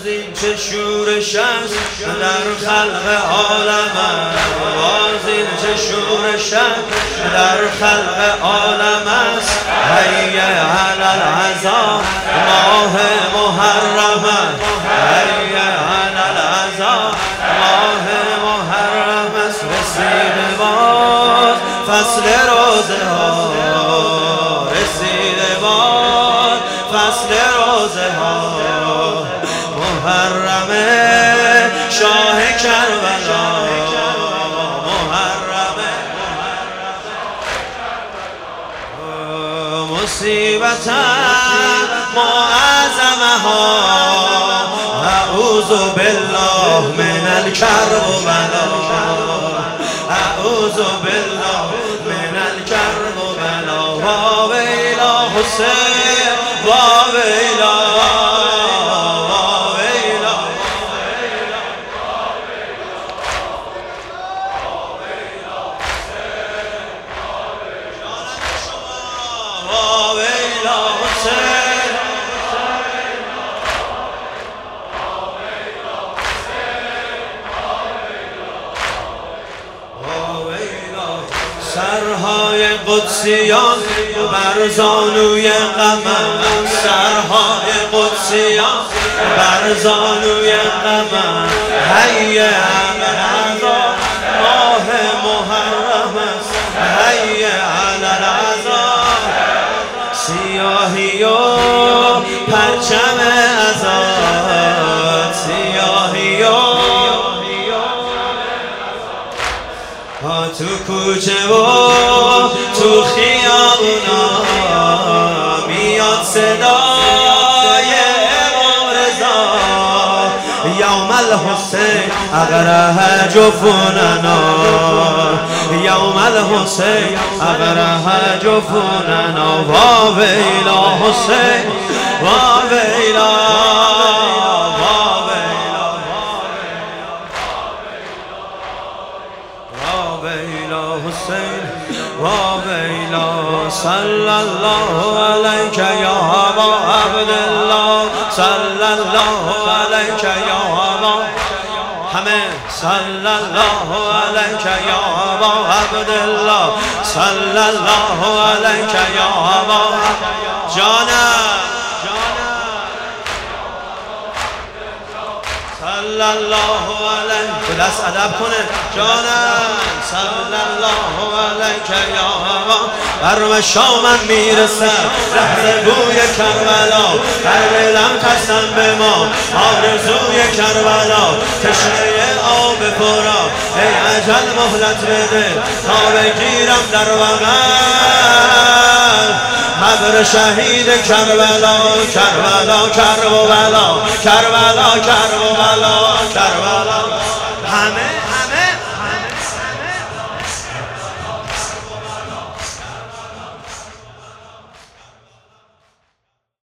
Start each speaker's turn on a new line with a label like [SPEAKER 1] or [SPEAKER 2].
[SPEAKER 1] این چه شورش است در خلق عالم است، باز این چه شورش است در خلق عالم است. حی علی العزا ماه محرم است، حی علی العزا ماه محرم است. رسیده باز فصل روزه ها، رسیده باز فصل روزه ها. محرم شاه کربلا، محرم مصیبت معظمها. اعوذ بالله من الکرب و بلا، اعوذ بالله من الکرب و بلا. واویلا حسین، واویلا سرهای قدسیان بر زانوی قمر، سرهای قدسیان بر زانوی قمر. حی علی العزا ماه محرم است، حی علی العزا. سیاهی و پرچم ازاد، سیاهی و تو کوچه و تو خیابونا میاد صدای مبارزا. یوم الحسین اغرها جفوننا، یوم الحسین اغرها جفوننا. واویلا حسین، واویلا حسین، واویلا. صلی الله علیک یا ابا عبدالله، صلی الله علیک یا ابا. همه صلی الله علیک یا ابا عبدالله، صلی الله علیک یا ابا. جانم صلی الله علیه، به دست ادب کنه. جانم صلی الله علیک یا ابا. بر مشامم میرسد لحظه بوی کربلا، در دلم قسم به ما آرزوی کربلا. تشنه آب پرا ای اجل مهلت بده تا بگیرم در بغل قبر شهید کربلا. کربلا کرب و بلا، کربلا کرب و بلا، کربلا.